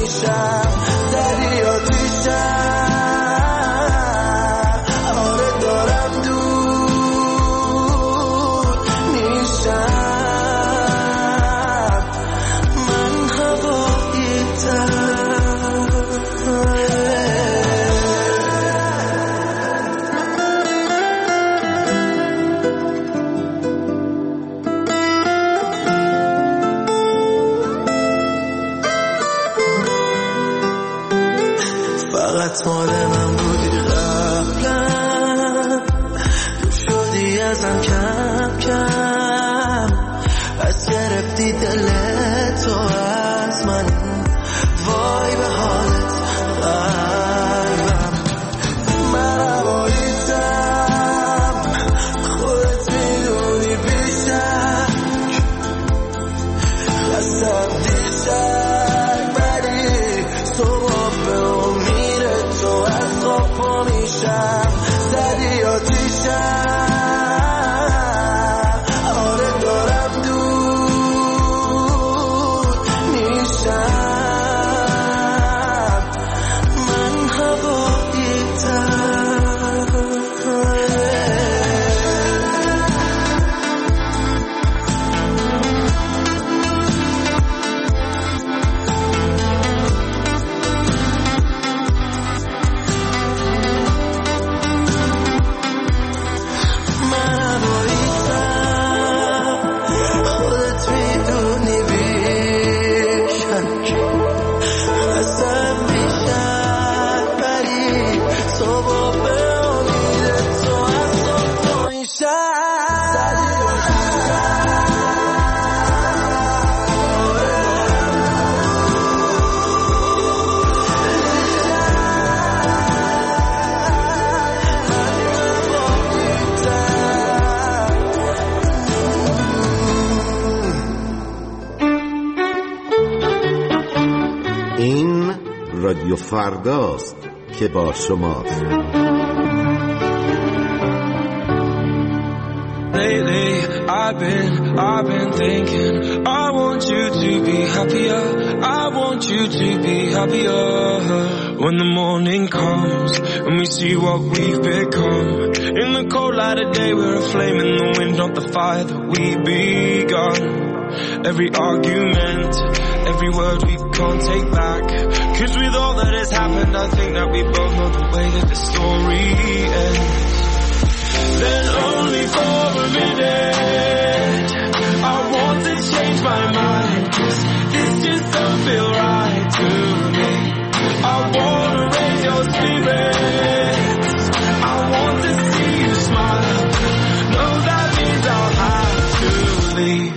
میشم زدی آتیشم آره دارم دور میشم من هوایی‌تر فقط مال من بودی قبلا تو شدی ازم کم کم از گرفتی دل تو از من وای به حالت قلبم من هوایی‌تم خودت میدونی بیشتر خستم دیشتر ولی صبح به امید تو از خواب پا میشم زدی آتیشم آره دارم دور میشم من هوایی‌تر این رادیو فرداست که با شماست. Lately, I've been thinking I want you to be happier. I want you to be happier. When the morning comes and we see what we've become. In the cold light of day, we're a flame in the wind, not the fire that we begun. Every argument, every word we can't take back. 'Cause with all that has happened, I think that we both know the way that the story ends. Then only for a minute I want to change my mind, 'cause this just don't feel right to me. I want to raise your spirits, I want to see you smile. No, that means I'll have to leave.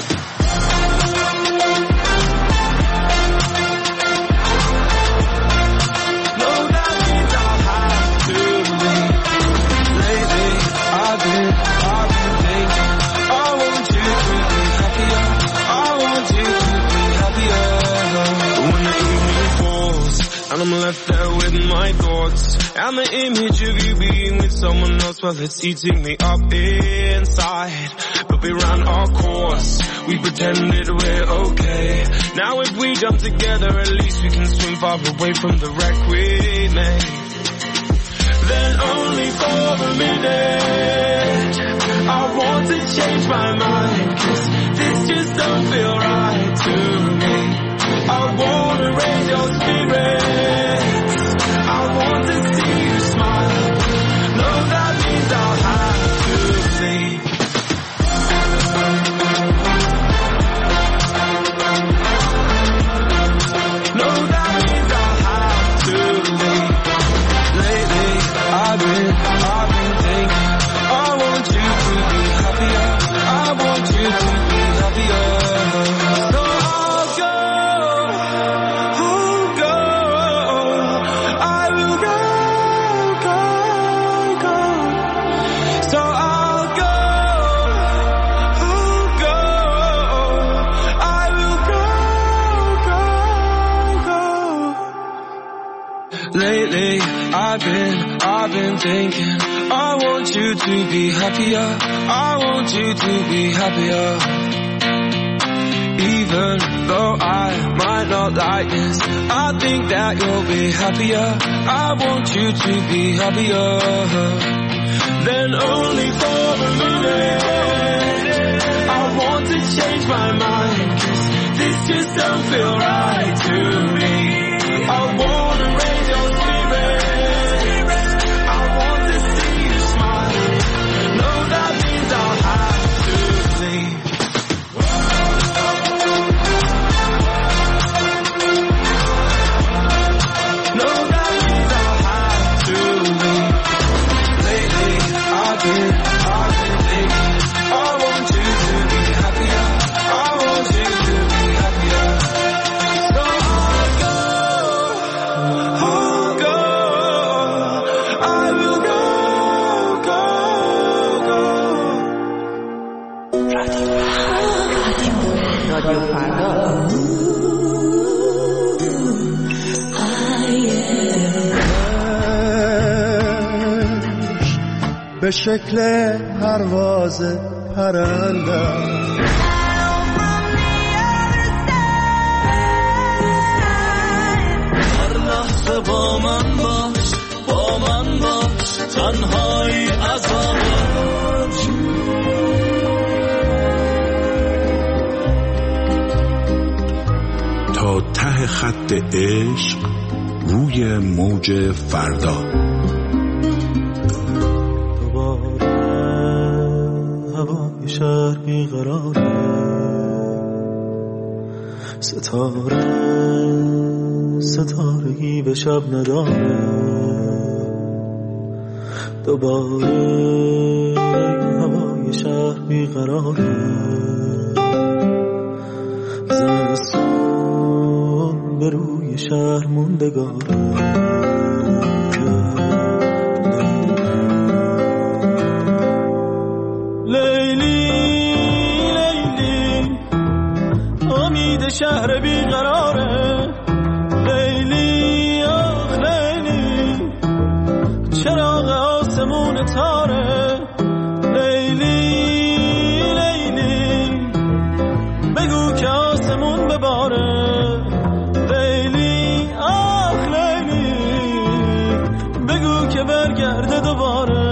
And I'm left there with my thoughts and the image of you being with someone else. Well, it's eating me up inside. But we ran our course, we pretended we're okay. Now if we jump together, at least we can swim far away from the wreck we made. Then only for a minute I want to change my mind, 'cause this just don't feel right to me. I want to raise your spirits, I want to see you smile. No, that means I'll have to leave. No, that means I'll have to leave. Lately, I've been thinking I want you to be happier. I want you to be happier. So I'll go. Lately, I've been thinking I want you to be happier. I want you to be happier. Even even though I might not like this, I think that you'll be happier. I want you to be happier. Then only for a minute I want to change my mind, 'cause this just don't feel right to me. I want to raise your spirits, I want to see you smile. No, that means I'll have to leave. No, that means I'll have to leave. Lately I've been thinking, I want you to be happier. I want you to be happier. So I'll go, I will go. رادیو فردا. به شکل پرواز پرنده هر لحظه با من باش تنهایی عذابش. تا ته خط عشق روی موج فردا. هوای شهر بیقراره، ستارگی به شب نداره. دوباره هوای شهر بیقراره، زمستون به روی شهر موندگاره. شهر بیقراره، لیلی آخ لیلی، چراغ آسمون تاره. لیلی لیلی، بگو که آسمون بباره. لیلی آخ لیلی، بگو که برگرده دوباره.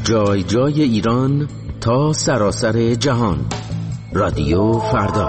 جای جای ایران تا سراسر جهان. رادیو فردا.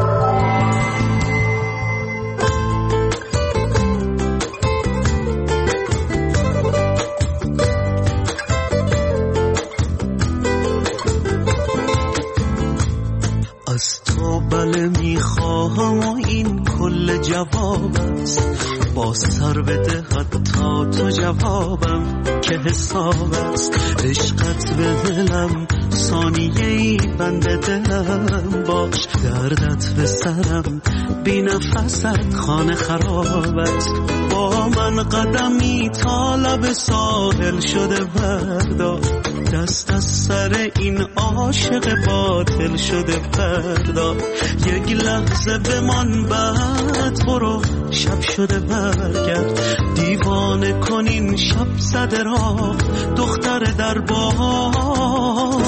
از تو بله میخواهم و این کل جواب است، با سر بده حتی تو جوابم که حساب است. عشقت به دلم ثانیه‌ای بند دلم باش، دردت به سرم بی نفست خانه خرابت. با من قدمی تا لب ساحل شده بردار، دست از سر این عاشق باطل شده بردار. یک لحظه بمان بعد برو، شب شده برگرد. دیوانه کنین شب زده را دختر در بار.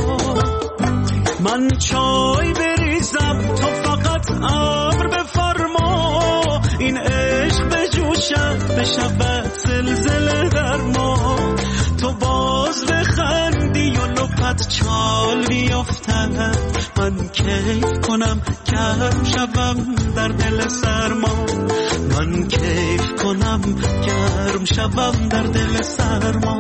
من چای بریزم تو فقط امر بفرما، این عشق به جوشت به شبت زلزله در ما. تو باز بخندی و لپت چال بیفتد، من کیف کنم گرم شبم در دل سرما. من کیف کنم گرم شبم در دل سرما.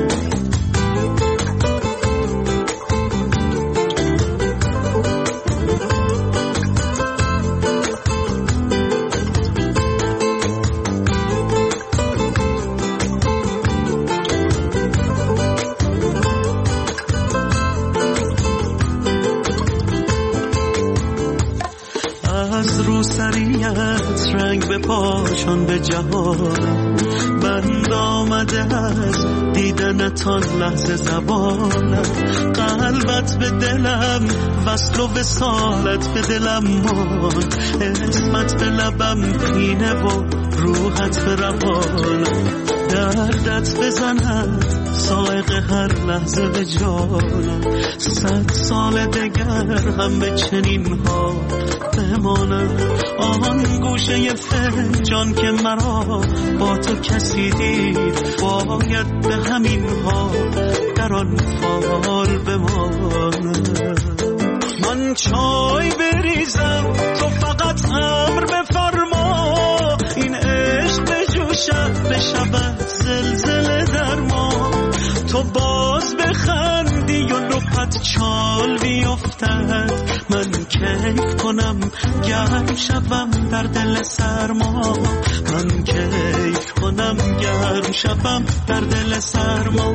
رنگ به پاشان به جهانم، بند آمده از دیدنتان لحظه زبانم. قلبت به دلم وصل و وصالت به دلم مان، اسمت به لبم پینه و روحت به روانم. دردت بزند سائق هر لحظه به جانم، 100 سال دگر هم به چنین ها بمانم. آن گوشه فنجان که مرا با تو کسی دید، باید به همین ها در آن فال بمانم. من چای بریزم تو فقط امر بفرما، این عشق به جوشت به شبت زلزله در ما. تو باز بخندی و لپت چال بیفتد، من کیف کنم گرم شبم در دل سرما. من کیف کنم گرم شبم در دل سرما.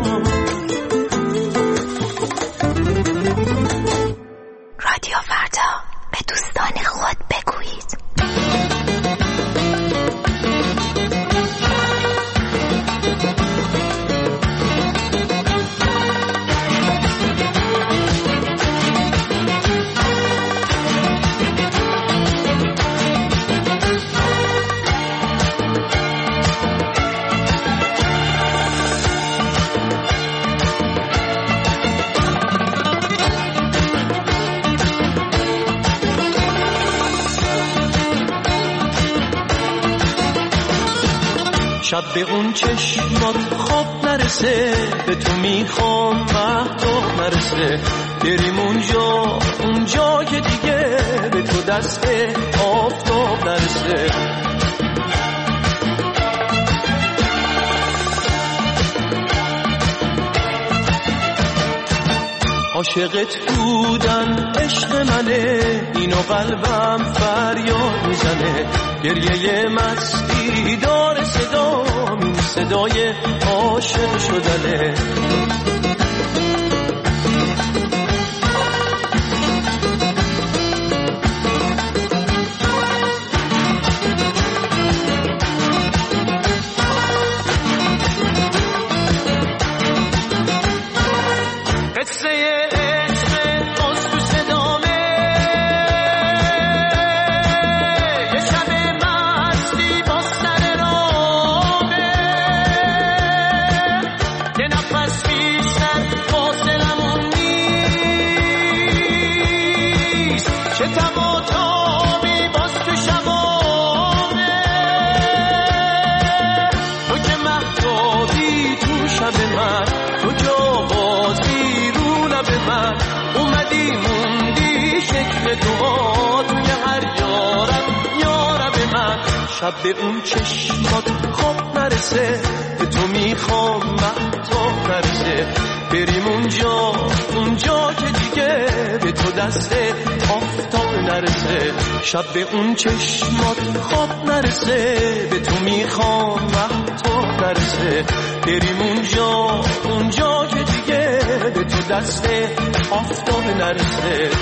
رادیو فردا، به دوستان خود بگویید. شب به اون چشمات خواب نرسه، به تو میخوام مهتاب نرسه. بریم اونجا که دیگه به تو دست آفتاب نرسه. عاشقت بودن عشق منه، اینو قلبم فریاد میزنه. گریه مستی داره صدام، این صدای عاشق شدنه. شب به اون چشمات خواب نرسه، به تو میخوام مهتاب نرسه، بریم اونجا که دیگه به تو دست آفتاب نرسه. شب به اون چشمات خواب نرسه، به تو میخوام مهتاب نرسه، بریم اونجا که دیگه به تو دست آفتاب نرسه.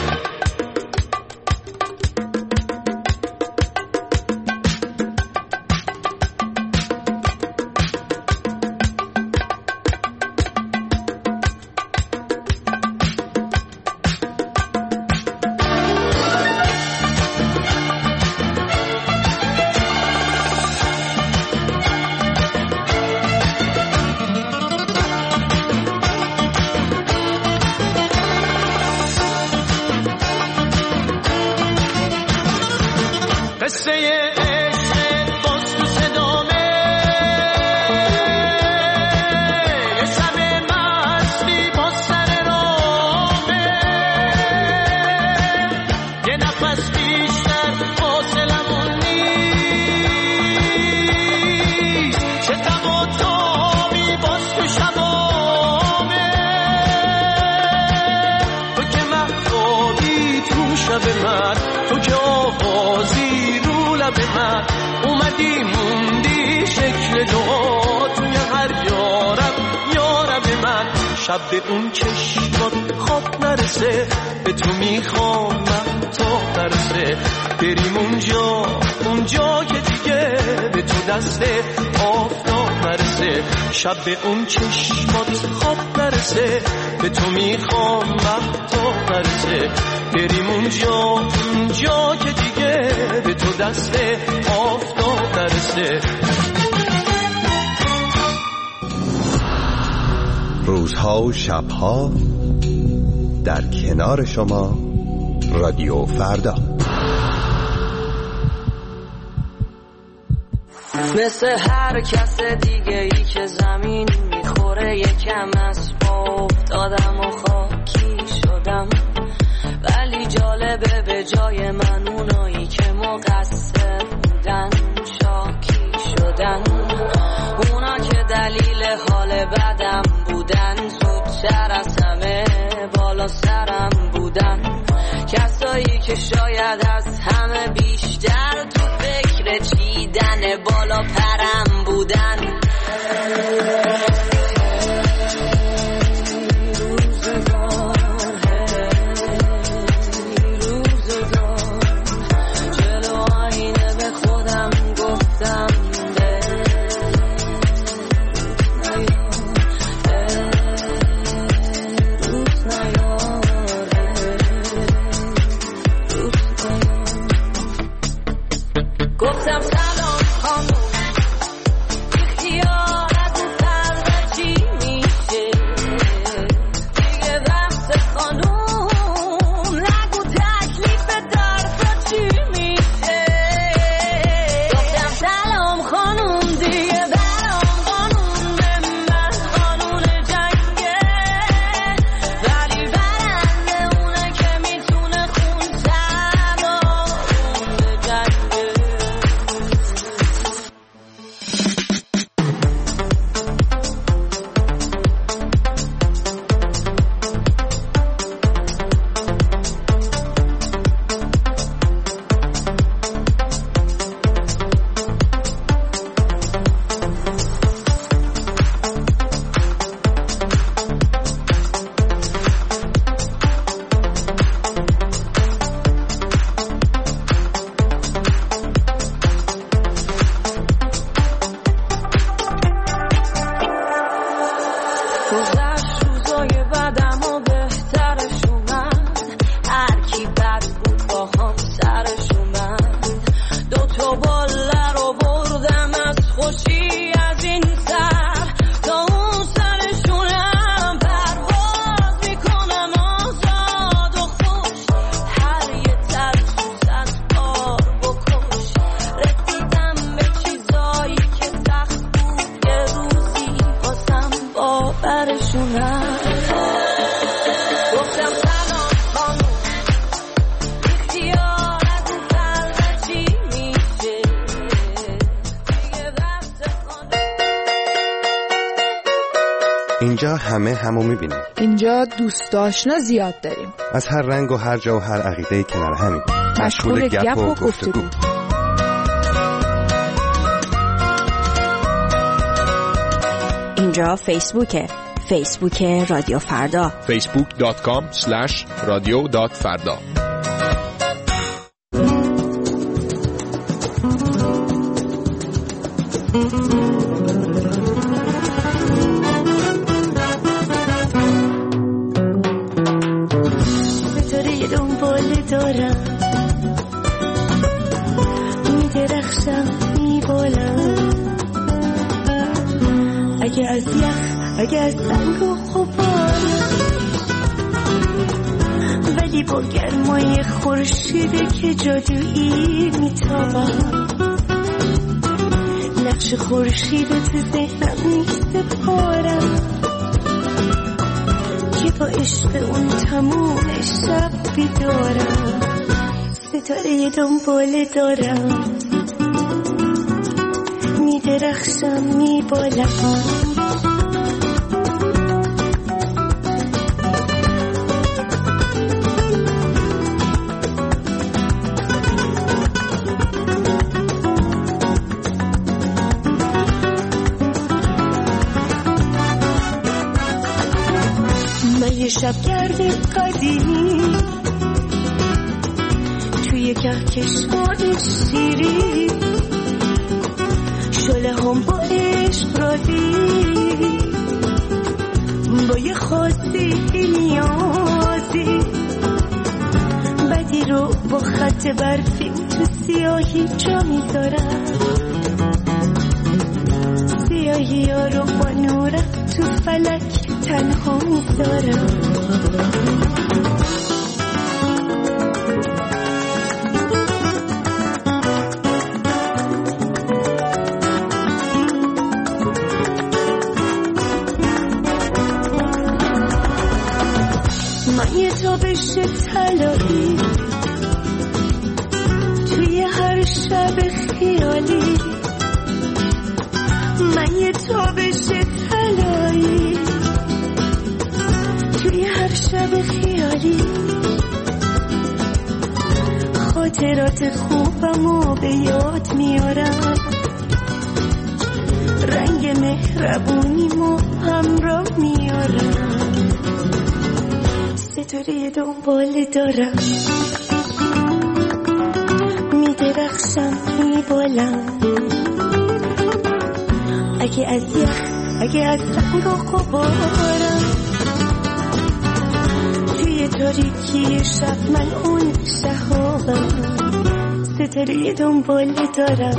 تو که آوازی رو لب من اومدی موندی شکل دعا توی هر یارب من. شب به اون چشمات خواب نرسه، به تو میخوام مهتاب نرسه، بریم اونجا که دیگه به تو دست آفتاب نرسه. شب به اون چشمات خواب نرسه، به تو میخوام مهتاب نرسه، بریم اونجا که دیگه به تو دست آفتاب نرسه. روزها و شبها در کنار شما رادیو فردا. مثل هر کس دیگه ای که زمین میخوره یکم از پا افتادم و خاکی شدم، ولی جالبه به جای من اونایی که مقصر بودن شاکی شدن. اونا که دلیل حال بدم بودن زودتر از همه بالا سرم بودن. کسایی که شاید از همه بیشتر تو فکر چیدن بالا پرم بودن. گفتم سلام خانم همه همو میبینیم. اینجا دوست آشنا زیاد داریم، از هر رنگ و هر جا و هر عقیده کنار همین، مشغول گپ و گفتگو. اینجا فیسبوک رادیو فردا، facebook.com/radio.farda. ستاره دنبال دارم، میدرخشم میبالم، اگه از یخ، اگه از سنگ و غبارم، ولی با گرمای خورشیده که جادویی میتابم. نقش خورشید تو ذهنم نیست پارم، که با عشق اون تموم شب بیدارم. ستاره دنبال دارم، میدرخشم میبالم، شبگرد قدیمی توی کهکشان شیری، شله هم با عشق رادی، با یه خواستی نیازی، بدی رو با خط برفی تو سیاهی جا میذارم، سیاهی ها رو با نورت تو فلک تنها میذارم. من یه تابش طلایی توی هر شب خیالی، من یه تابش طلایی توی هر شب خیالی، خاطرات خوبمو به یاد میارم، رنگ مهربونیمو همراه میارم. ستاره دنبال دارم، میدرخشم میبالم، اگه از یخ، اگه از سنگ و غبارم، توی تاریکی شب من اون شهابم. ستاره دنبال دارم،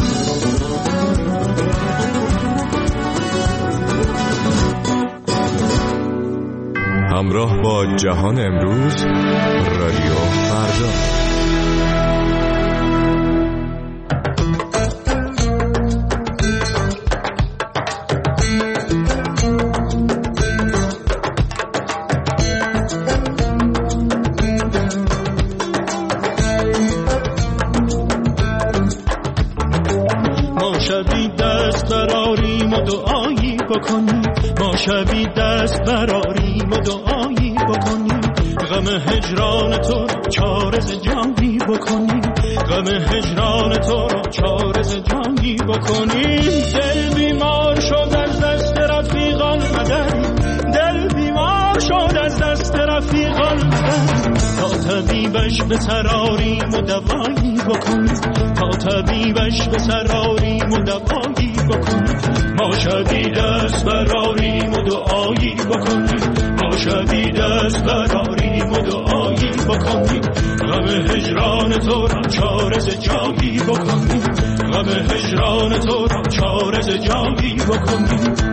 همراه با جهان امروز، رادیو فردا. ما شبی دست براریم و دعایی بکنیم، غم هجران تو را چارز جانی بکنیم، غم هجران تو را چارز جانی بکنیم. دل بیمار شد از دست رفیقان مدر، دل بیمار شد از دست رفیقان مدر، تا طبیبش به سراریم و دوایی بکنیم، تا طبیبش به سراریم و دوایی بکنیم. ما شبی دست براریم و دعایی بکنیم، ما شبی دست براریم و دعایی بکنیم، غم هجران تو را چارز جانی بکنیم، غم هجران تو را چارز جانی بکنیم.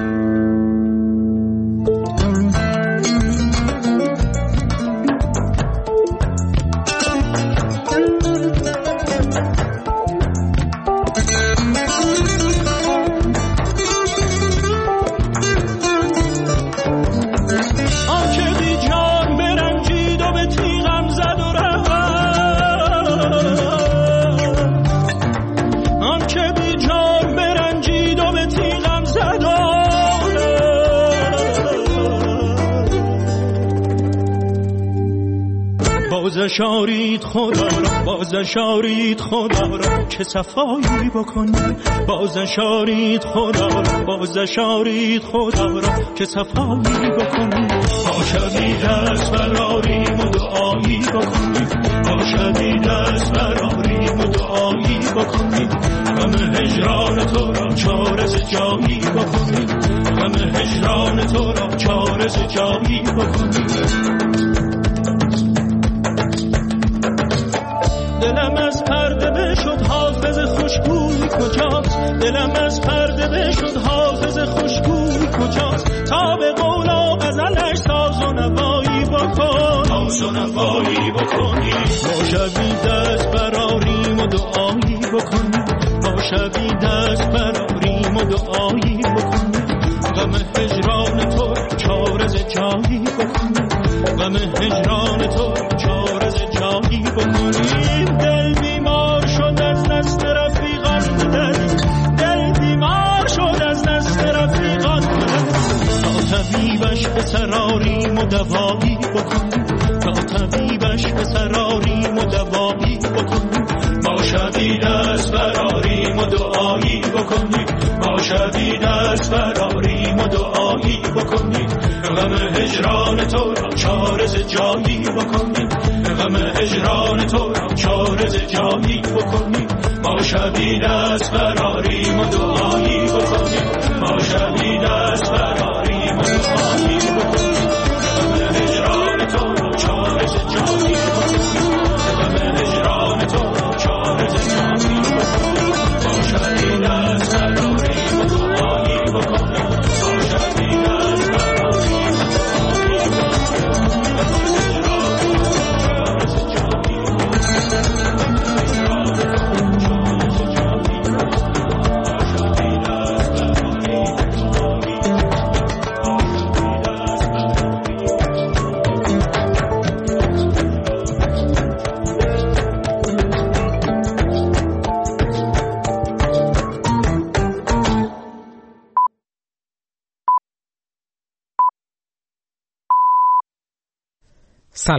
آن که بی جان برنجید و به تیغم زد بازش آرید خدا را، بازش آرید خدا را که صفایی بکنی. بازش آرید خدا را، بازش آرید خدا را که صفایی بکنی. ما شبی دست براریم و دعایی بکنی. ما شبی دست براریم و دعایی بکنی. غم هجران تو را چاره ز جایی بکنی. غم هجران تو را چاره ز جایی بکنی. دلم از پرده بشد حافظ خوشگوی کجاست. دلم از پرده بشد حافظ خوشگوی کجاست. تا به قول و غزلش ساز و نوایی بکن، ساز و نوایی بکنی. ما شبی دست براریم و دعایی بکنی. ما شبی دست براریم و دعایی بکنی. غم هجران تو چاره ز جایی بکنی. غم هجران تو چاره ز جایی بکنی. دل بیمار شد از دست رفیقان، دل بیمار شد از دست رفیقان. تا طبیبش به سراریم و دوایی بکنیم. تا طبیبش به سراریم و دوایی بکنیم. ما شبی دست براریم و دعایی بکنیم. ما شبی دست براریم و دعایی بکنیم. غم هجران تو را چاره ز جایی بکنیم. غم هجران تو را چاره ز جایی بکنیم. ما شبی دست براریم و دعایی بکنیم. ما شبی